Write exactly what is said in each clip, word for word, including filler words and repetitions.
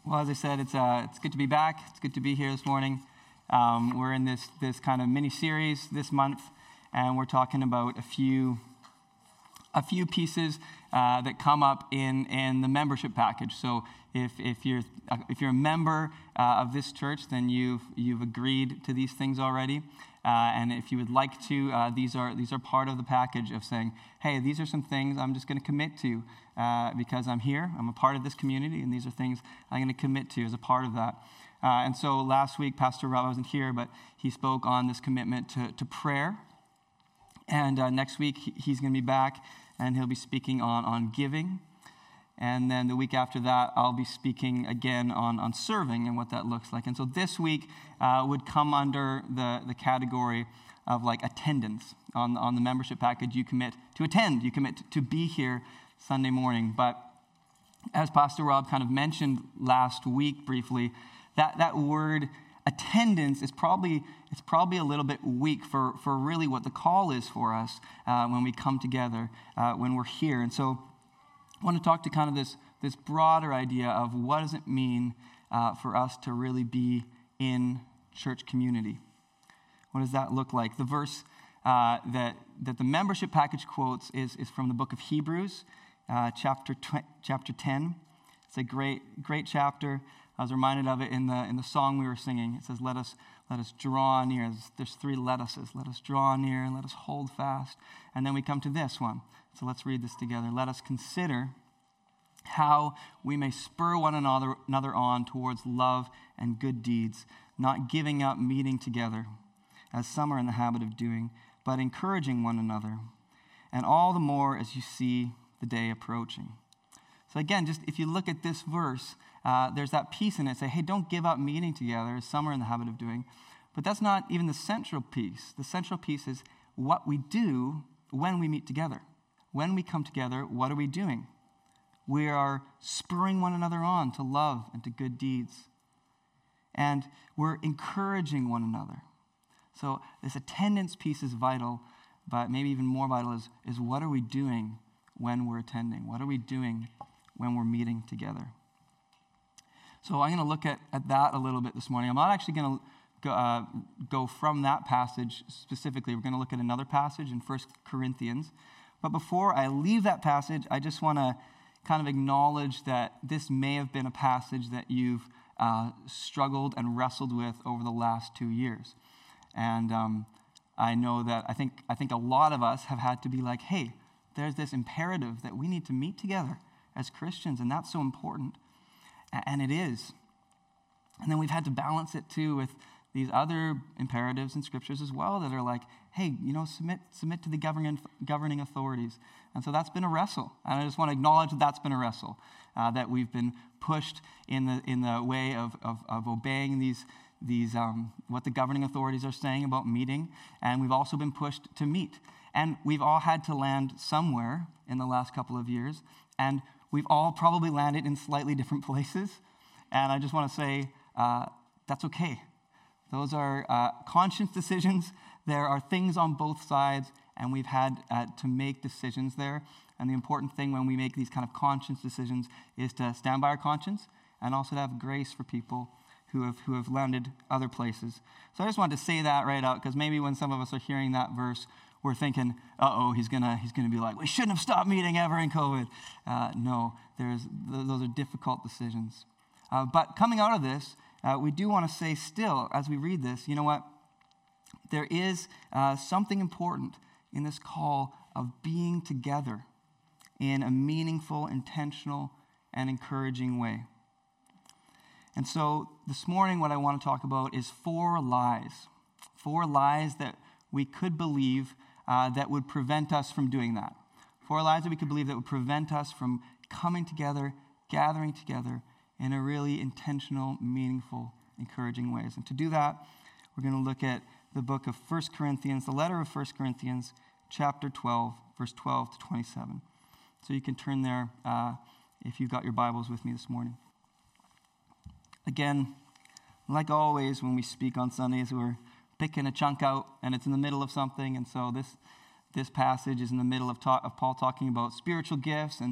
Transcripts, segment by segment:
Well, as I said, it's uh, it's good to be back. It's good to be here this morning. Um, we're in this this kind of mini series this month, and we're talking about a few a few pieces uh, that come up in in the membership package. So if if you're if you're a member uh, of this church, then you've you've agreed to these things already. Uh, and if you would like to, uh, these are these are part of the package of saying, hey, these are some things I'm just going to commit to uh, because I'm here, I'm a part of this community, and these are things I'm going to commit to as a part of that. Uh, and so last week, Pastor Rob wasn't here, but he spoke on this commitment to, to prayer. And uh, next week, he, he's going to be back, and he'll be speaking on, on giving. And then the week after that, I'll be speaking again on, on serving and what that looks like. And so this week uh, would come under the, the category of like attendance. On, on the membership package, you commit to attend. You commit to be here Sunday morning. But as Pastor Rob kind of mentioned last week briefly, that, that word attendance is probably it's probably a little bit weak for, for really what the call is for us uh, when we come together, uh, when we're here. And so I want to talk to kind of this, this broader idea of what does it mean uh, for us to really be in church community. What does that look like? The verse uh, that that the membership package quotes is, is from the book of Hebrews, uh, chapter tw- chapter ten. It's a great great chapter. I was reminded of it in the in the song we were singing. It says, "Let us let us draw near." There's, there's three let us's. Let us draw near and let us hold fast. And then we come to this one. So let's read this together. Let us consider how we may spur one another, another on towards love and good deeds, not giving up meeting together, as some are in the habit of doing, but encouraging one another, and all the more as you see the day approaching. So again, just if you look at this verse, uh, there's that piece in it. Say, hey, don't give up meeting together, as some are in the habit of doing. But that's not even the central piece. The central piece is what we do when we meet together. When we come together, what are we doing? We are spurring one another on to love and to good deeds. And we're encouraging one another. So this attendance piece is vital, but maybe even more vital is, is what are we doing when we're attending? What are we doing when we're meeting together? So I'm going to look at, at that a little bit this morning. I'm not actually going to go, uh, go from that passage specifically. We're going to look at another passage in First Corinthians. But before I leave that passage, I just want to kind of acknowledge that this may have been a passage that you've uh, struggled and wrestled with over the last two years. And um, I know that I think I think a lot of us have had to be like, hey, there's this imperative that we need to meet together as Christians, and that's so important. And it is. And then we've had to balance it too with these other imperatives in scriptures as well that are like, hey, you know, submit submit to the governing governing authorities. And so that's been a wrestle. And I just want to acknowledge that that's been a wrestle, uh, that we've been pushed in the in the way of of, of obeying these these um, what the governing authorities are saying about meeting, and we've also been pushed to meet. And we've all had to land somewhere in the last couple of years, and we've all probably landed in slightly different places. And I just want to say uh, that's okay. Those are uh, conscious decisions. There are things on both sides, and we've had uh, to make decisions there. And the important thing when we make these kind of conscious decisions is to stand by our conscience and also to have grace for people who have who have landed other places. So I just wanted to say that right out, because maybe when some of us are hearing that verse, we're thinking, uh-oh, he's gonna he's gonna be like, we shouldn't have stopped meeting ever in COVID. Uh, no, there's th- those are difficult decisions. Uh, but coming out of this, Uh, we do want to say still, as we read this, you know what? There is uh, something important in this call of being together in a meaningful, intentional, and encouraging way. And so this morning, what I want to talk about is four lies. Four lies that we could believe uh, that would prevent us from doing that. Four lies that we could believe that would prevent us from coming together, gathering together, in a really intentional, meaningful, encouraging ways. And to do that, we're going to look at the book of First Corinthians, the letter of First Corinthians, chapter twelve, verse twelve to twenty-seven. So you can turn there uh, if you've got your Bibles with me this morning. Again, like always, when we speak on Sundays, we're picking a chunk out, and it's in the middle of something. And so this this passage is in the middle of, talk, of Paul talking about spiritual gifts and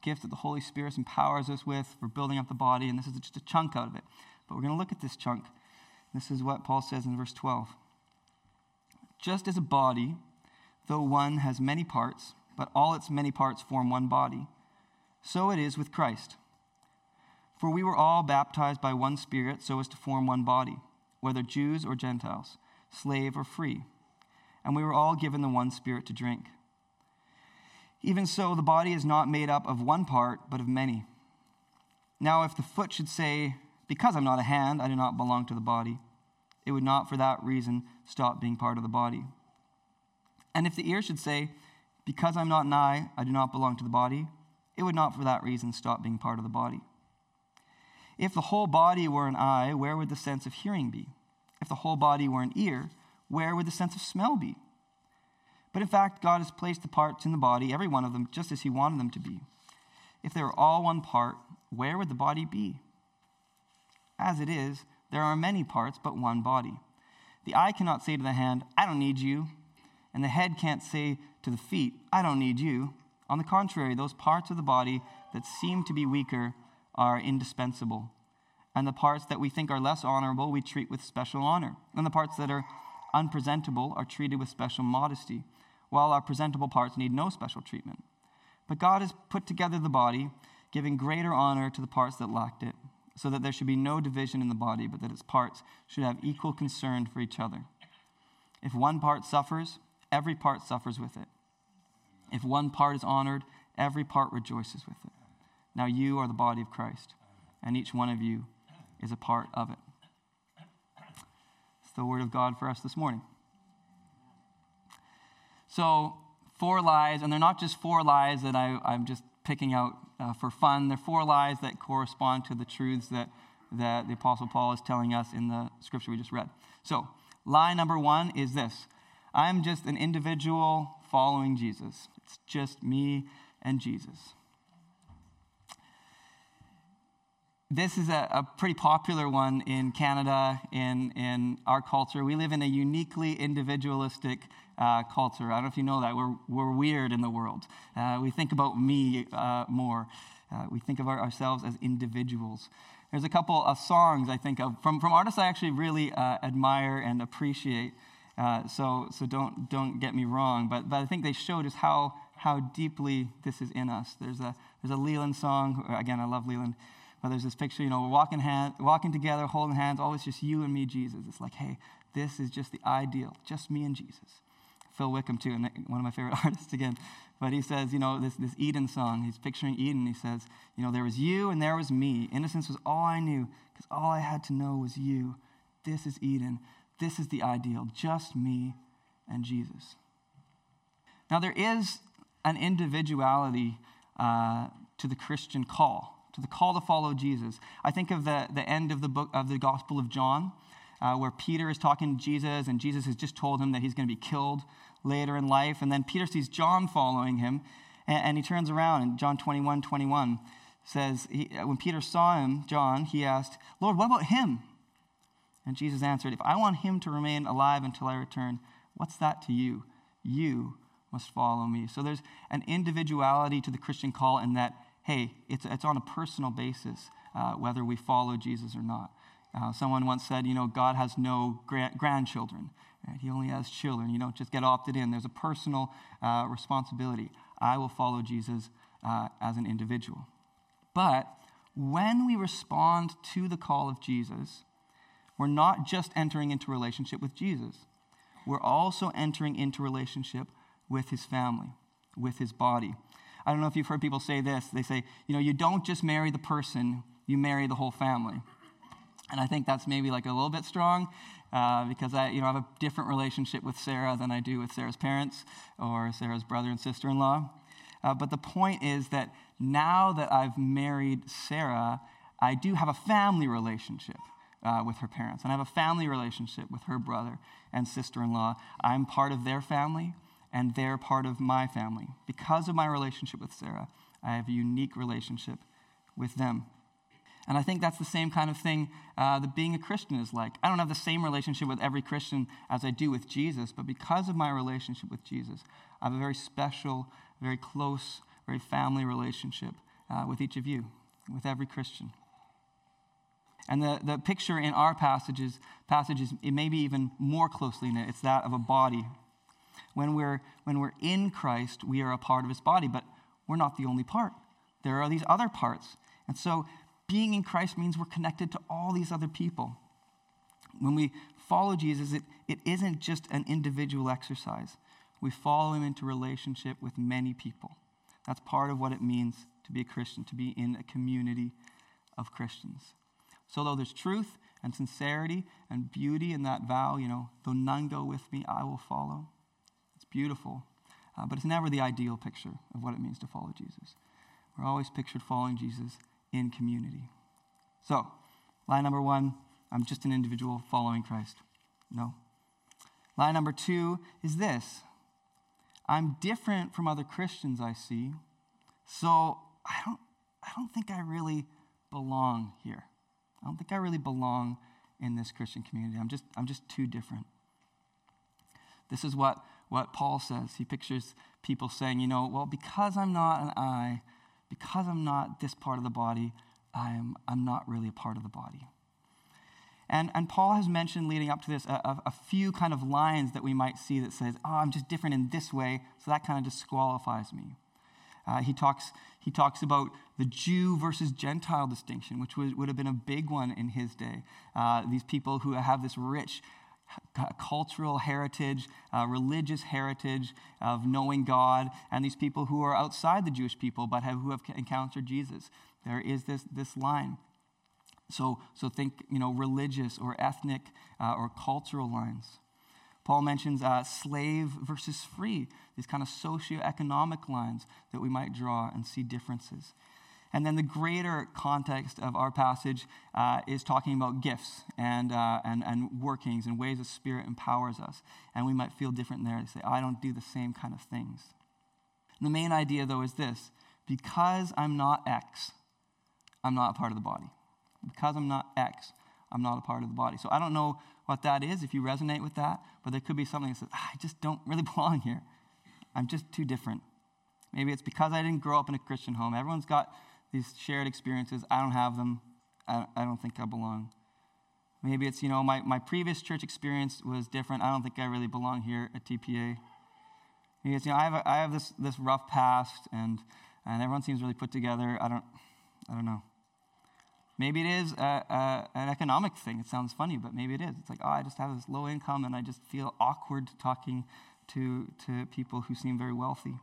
gift that the Holy Spirit empowers us with for building up the body, and this is just a chunk out of it. But we're going to look at this chunk. This is what Paul says in verse twelve. Just as a body, though one has many parts, but all its many parts form one body, so it is with Christ. For we were all baptized by one Spirit so as to form one body, whether Jews or Gentiles, slave or free, and we were all given the one Spirit to drink. Even so, the body is not made up of one part, but of many. Now, if the foot should say, because I'm not a hand, I do not belong to the body, it would not for that reason stop being part of the body. And if the ear should say, because I'm not an eye, I do not belong to the body, it would not for that reason stop being part of the body. If the whole body were an eye, where would the sense of hearing be? If the whole body were an ear, where would the sense of smell be? But in fact, God has placed the parts in the body, every one of them, just as he wanted them to be. If they were all one part, where would the body be? As it is, there are many parts, but one body. The eye cannot say to the hand, I don't need you. And the head can't say to the feet, I don't need you. On the contrary, those parts of the body that seem to be weaker are indispensable. And the parts that we think are less honorable, we treat with special honor. And the parts that are unpresentable are treated with special modesty, while our presentable parts need no special treatment. But God has put together the body, giving greater honor to the parts that lacked it, so that there should be no division in the body, but that its parts should have equal concern for each other. If one part suffers, every part suffers with it. If one part is honored, every part rejoices with it. Now you are the body of Christ, and each one of you is a part of it. It's the word of God for us this morning. So, four lies, and they're not just four lies that I, I'm just picking out uh, for fun. They're four lies that correspond to the truths that, that the Apostle Paul is telling us in the scripture we just read. So, lie number one is this. I'm just an individual following Jesus. It's just me and Jesus. This is a, a pretty popular one in Canada, in, in our culture. We live in a uniquely individualistic uh, culture. I don't know if you know that. We're, we're weird in the world. Uh, we think about me uh, more. Uh, we think of our, ourselves as individuals. There's a couple of songs I think of from, from artists I actually really uh, admire and appreciate. Uh, so so don't don't get me wrong, but but I think they show just how how deeply this is in us. There's a there's a Leland song. Again, I love Leland. But there's this picture, you know, we're walking, hand, walking together, holding hands, always just you and me, Jesus. It's like, hey, this is just the ideal, just me and Jesus. Phil Wickham, too, and one of my favorite artists again. But he says, you know, this, this Eden song, he's picturing Eden. He says, you know, there was you and there was me. Innocence was all I knew because all I had to know was you. This is Eden. This is the ideal, just me and Jesus. Now, there is an individuality uh, to the Christian call. To the call to follow Jesus. I think of the, the end of the book of the Gospel of John, uh, where Peter is talking to Jesus, and Jesus has just told him that he's going to be killed later in life. And then Peter sees John following him, and, and he turns around, and John twenty-one twenty-one says, he, when Peter saw him, John, he asked, Lord, what about him? And Jesus answered, if I want him to remain alive until I return, what's that to you? You must follow me. So there's an individuality to the Christian call in that, hey, it's it's on a personal basis, uh, whether we follow Jesus or not. Uh, someone once said, you know, God has no gra- grandchildren. Right? He only has children. You don't just get opted in. There's a personal uh, responsibility. I will follow Jesus uh, as an individual. But when we respond to the call of Jesus, we're not just entering into relationship with Jesus. We're also entering into relationship with his family, with his body. I don't know if you've heard people say this. They say, you know, you don't just marry the person, you marry the whole family. And I think that's maybe like a little bit strong uh, because I, you know, I have a different relationship with Sarah than I do with Sarah's parents or Sarah's brother and sister-in-law. Uh, but the point is that now that I've married Sarah, I do have a family relationship uh, with her parents. And I have a family relationship with her brother and sister-in-law. I'm part of their family, and they're part of my family. Because of my relationship with Sarah, I have a unique relationship with them. And I think that's the same kind of thing uh, that being a Christian is like. I don't have the same relationship with every Christian as I do with Jesus, but because of my relationship with Jesus, I have a very special, very close, very family relationship uh, with each of you, with every Christian. And the, the picture in our passages, passages, it may be even more closely knit. It's that of a body. When we're, when we're in Christ, we are a part of his body, but we're not the only part. There are these other parts. And so being in Christ means we're connected to all these other people. When we follow Jesus, it, it isn't just an individual exercise. We follow him into relationship with many people. That's part of what it means to be a Christian, to be in a community of Christians. So though there's truth and sincerity and beauty in that vow, you know, though none go with me, I will follow. It's beautiful, uh, but it's never the ideal picture of what it means to follow Jesus. We're always pictured following Jesus in community. So, line number one, I'm just an individual following Christ. No. Line number two is this. I'm different from other Christians I see, so I don't, I don't think I really belong here. I don't think I really belong in this Christian community. I'm just, I'm just too different. This is what, what Paul says. He pictures people saying, you know, well, because I'm not an eye, because I'm not this part of the body, I'm, I'm not really a part of the body. And, and Paul has mentioned leading up to this a, a, a few kind of lines that we might see that says, oh, I'm just different in this way, so that kind of disqualifies me. Uh, he talks he talks about the Jew versus Gentile distinction, which was, would have been a big one in his day. Uh, these people who have this rich cultural heritage, uh, religious heritage of knowing God, and these people who are outside the Jewish people but have, who have encountered Jesus. There is this, this line. So, so think, you know, religious or ethnic uh, or cultural lines. Paul mentions uh, slave versus free, these kind of socioeconomic lines that we might draw and see differences. And then the greater context of our passage uh, is talking about gifts and, uh, and, and workings and ways the Spirit empowers us. And we might feel different there. They say, I don't do the same kind of things. And the main idea, though, is this. Because I'm not X, I'm not a part of the body. Because I'm not X, I'm not a part of the body. So I don't know what that is, if you resonate with that, but there could be something that says, ah, I just don't really belong here. I'm just too different. Maybe it's because I didn't grow up in a Christian home. Everyone's got these shared experiences. I don't have them. I, I don't think I belong. Maybe it's, you know, my, my previous church experience was different. I don't think I really belong here at T P A. Maybe it's, you know, I have, a, I have this, this rough past, and, and everyone seems really put together. I don't, I don't know. Maybe it is a, a, an economic thing. It sounds funny, but maybe it is. It's like, oh, I just have this low income, and I just feel awkward talking to, to people who seem very wealthy.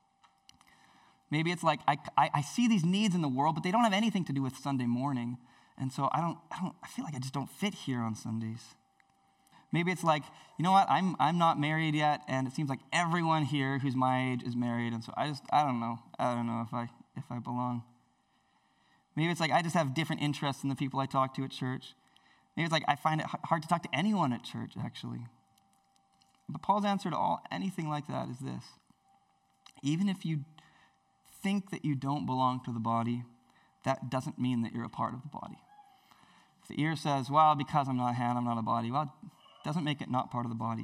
Maybe it's like, I, I, I see these needs in the world, but they don't have anything to do with Sunday morning, and so I don't, I don't, I feel like I just don't fit here on Sundays. Maybe it's like, you know what, I'm, I'm not married yet, and it seems like everyone here who's my age is married, and so I just, I don't know. I don't know if I, if I belong. Maybe it's like I just have different interests than the people I talk to at church. Maybe it's like I find it hard to talk to anyone at church, actually. But Paul's answer to all anything like that is this. Even if you think that you don't belong to the body, that doesn't mean that you're a part of the body. If the ear says, well, because I'm not a hand, I'm not a body, well, it doesn't make it not part of the body.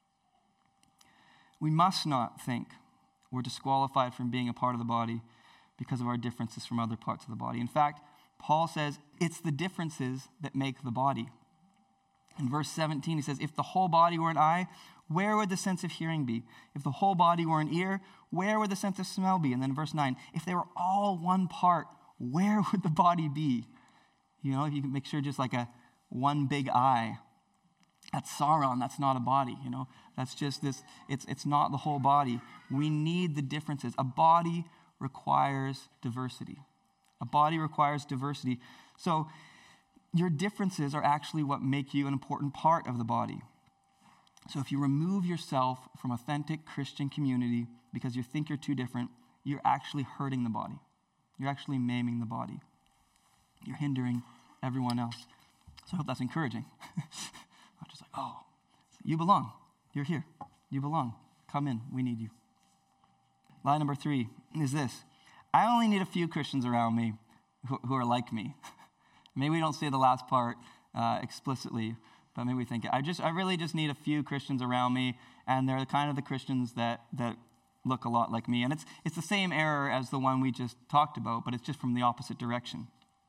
We must not think we're disqualified from being a part of the body because of our differences from other parts of the body. In fact, Paul says it's the differences that make the body. In verse seventeen, he says, if the whole body were an eye, where would the sense of hearing be? If the whole body were an ear, where would the sense of smell be? And then verse nine, if they were all one part, where would the body be? You know, if you can make sure just like a one big eye. That's Sauron, that's not a body, you know. That's just this, it's, it's not the whole body. We need the differences. A body requires diversity. A body requires diversity. So your differences are actually what make you an important part of the body. So if you remove yourself from authentic Christian community because you think you're too different, you're actually hurting the body. You're actually maiming the body. You're hindering everyone else. So I hope that's encouraging. Not just like, oh, you belong. You're here. You belong. Come in. We need you. Line number three is this. I only need a few Christians around me who, who are like me. Maybe we don't say the last part uh, explicitly, but maybe we think, I just, I really just need a few Christians around me, and they're kind of the Christians that, that look a lot like me. And it's, it's the same error as the one we just talked about, but it's just from the opposite direction.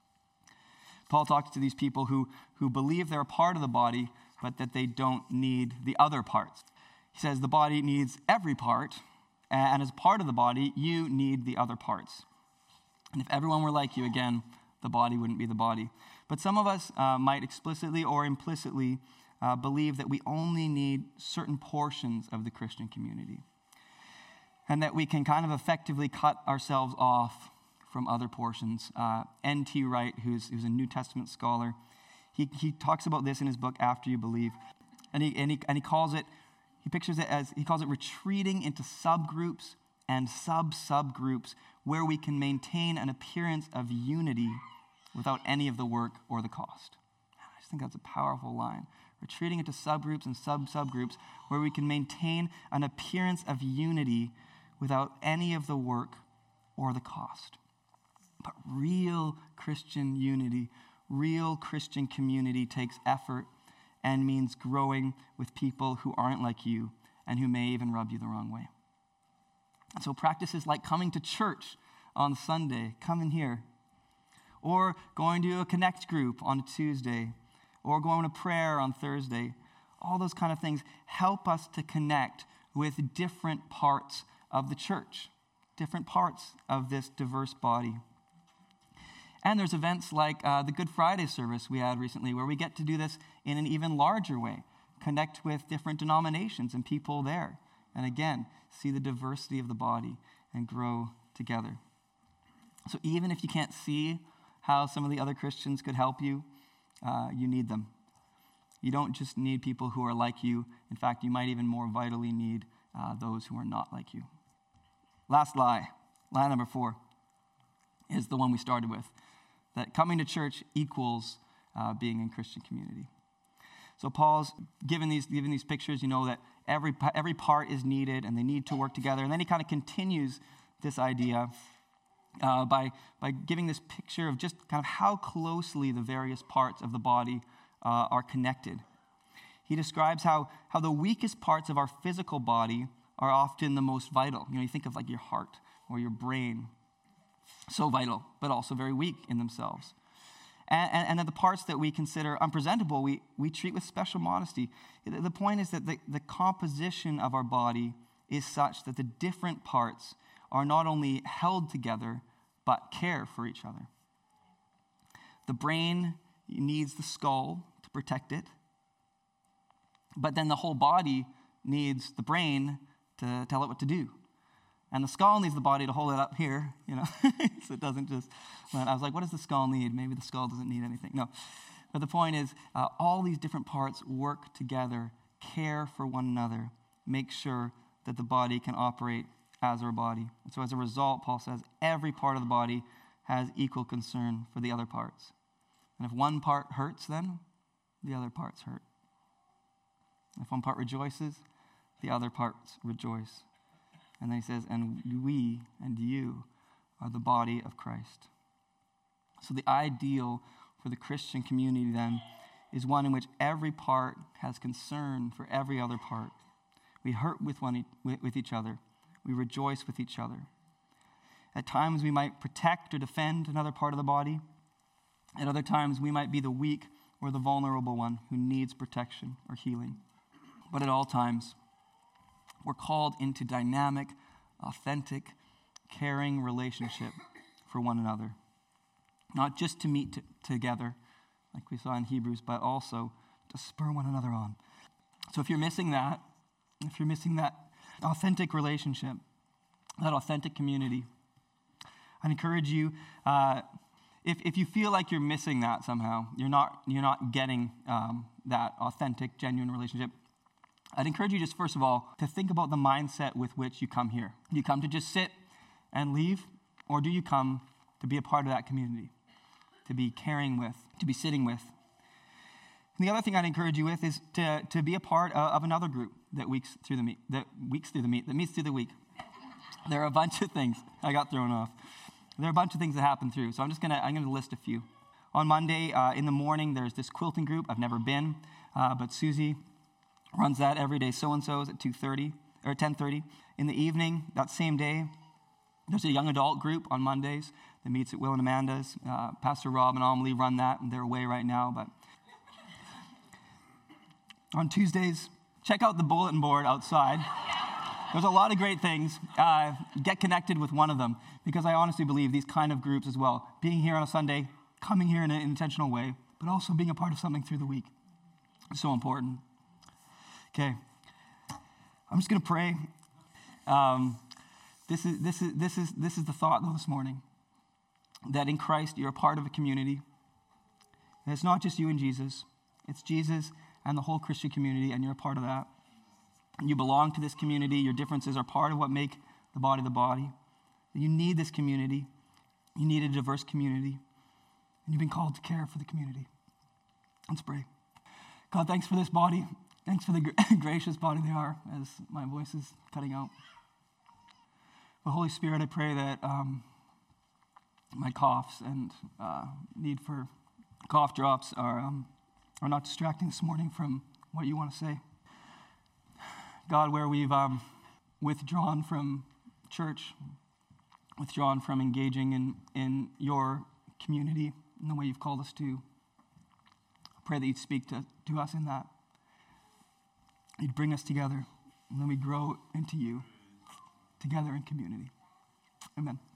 Paul talks to these people who, who believe they're a part of the body, but that they don't need the other parts. He says the body needs every part, and as part of the body, you need the other parts. And if everyone were like you, again, the body wouldn't be the body. But some of us uh, might explicitly or implicitly uh, believe that we only need certain portions of the Christian community, and that we can kind of effectively cut ourselves off from other portions. Uh, N T Wright, who's, who's a New Testament scholar, he, he talks about this in his book, After You Believe, and he, and he, and he calls it, he pictures it as, he calls it retreating into subgroups and sub-subgroups where we can maintain an appearance of unity without any of the work or the cost. I just think that's a powerful line. Retreating into subgroups and sub-subgroups where we can maintain an appearance of unity without any of the work or the cost. But real Christian unity, real Christian community takes effort and means growing with people who aren't like you and who may even rub you the wrong way. And so practices like coming to church on Sunday, coming here, or going to a Connect group on Tuesday, or going to prayer on Thursday, all those kind of things help us to connect with different parts of the church, different parts of this diverse body. And there's events like uh, the Good Friday service we had recently where we get to do this in an even larger way, connect with different denominations and people there. And again, see the diversity of the body and grow together. So even if you can't see how some of the other Christians could help you, uh, you need them. You don't just need people who are like you. In fact, you might even more vitally need uh, those who are not like you. Last lie, lie number four, is the one we started with, that coming to church equals uh, being in Christian community. So Paul's given these, given these pictures, you know, that every, every part is needed and they need to work together. And then he kind of continues this idea uh, by, by giving this picture of just kind of how closely the various parts of the body uh, are connected. He describes how, how the weakest parts of our physical body are often the most vital. You know, you think of like your heart or your brain. So vital, but also very weak in themselves. And, and, and that the parts that we consider unpresentable, we, we treat with special modesty. The point is that the, the composition of our body is such that the different parts are not only held together, but care for each other. The brain needs the skull to protect it, but then the whole body needs the brain to tell it what to do. And the skull needs the body to hold it up here, you know, so it doesn't just, I was like, what does the skull need? Maybe the skull doesn't need anything. No, but the point is, uh, all these different parts work together, care for one another, make sure that the body can operate as our body. And so as a result, Paul says, every part of the body has equal concern for the other parts. And if one part hurts, then the other parts hurt. If one part rejoices, the other parts rejoice. And then he says, and we and you are the body of Christ. So the ideal for the Christian community then is one in which every part has concern for every other part. We hurt with one with each other. We rejoice with each other. At times we might protect or defend another part of the body. At other times we might be the weak or the vulnerable one who needs protection or healing. But at all times, we're called into dynamic, authentic, caring relationship for one another. Not just to meet t- together, like we saw in Hebrews, but also to spur one another on. So if you're missing that, if you're missing that authentic relationship, that authentic community, I'd encourage you, uh, if, if you feel like you're missing that somehow, you're not, you're not getting um, that authentic, genuine relationship, I'd encourage you just, first of all, to think about the mindset with which you come here. Do you come to just sit and leave, or do you come to be a part of that community, to be caring with, to be sitting with? And the other thing I'd encourage you with is to, to be a part of another group that weeks through the meet, that weeks through the meet, that meets through the week. There are a bunch of things. I got thrown off. There are a bunch of things that happen through, so I'm just gonna I'm gonna list a few. On Monday uh, in the morning, there's this quilting group. I've never been, uh, but Susie runs that every day. So-and-so's at two thirty. or ten thirty. In the evening, that same day, there's a young adult group on Mondays that meets at Will and Amanda's. Uh, Pastor Rob and Amelie run that, and they're away right now. But on Tuesdays, check out the bulletin board outside. There's a lot of great things. Uh, get connected with one of them, because I honestly believe these kind of groups as well, being here on a Sunday, coming here in an intentional way, but also being a part of something through the week, is so important. Okay, I'm just going to pray. Um, this is this is this is this is the thought though this morning, that in Christ you're a part of a community. And it's not just you and Jesus; it's Jesus and the whole Christian community, and you're a part of that. You belong to this community. Your differences are part of what make the body the body. You need this community. You need a diverse community. And you've been called to care for the community. Let's pray. God, thanks for this body. Thanks for the gracious body they are, as my voice is cutting out. But Holy Spirit, I pray that um, my coughs and uh, need for cough drops are, um, are not distracting this morning from what you want to say. God, where we've um, withdrawn from church, withdrawn from engaging in, in your community in the way you've called us to, I pray that you'd speak to, to us in that. You'd bring us together, and then we grow into you together in community. Amen.